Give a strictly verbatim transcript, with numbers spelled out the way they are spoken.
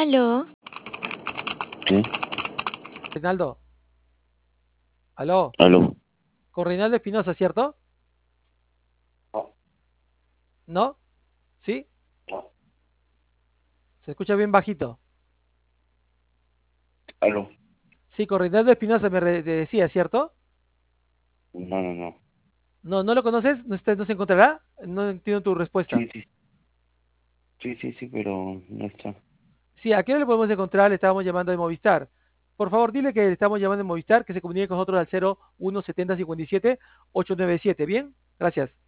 Aló, Sí, Reinaldo, aló, aló. con Reinaldo Espinosa, ¿cierto? No, ¿No? ¿Sí? no, Se escucha bien bajito. aló. Sí, con Reinaldo Espinosa me re- te decía, ¿cierto? No, no, no. No, ¿no lo conoces? ¿No, está- no se encontrará? No entiendo tu respuesta. Sí, sí, sí, sí, sí, pero no está. Sí, ¿a qué hora le podemos encontrar? Le estábamos llamando de Movistar. Por favor, dile que le estamos llamando de Movistar, que se comunique con nosotros al cero uno setenta cincuenta y siete ocho nueve siete. ¿Bien? Gracias.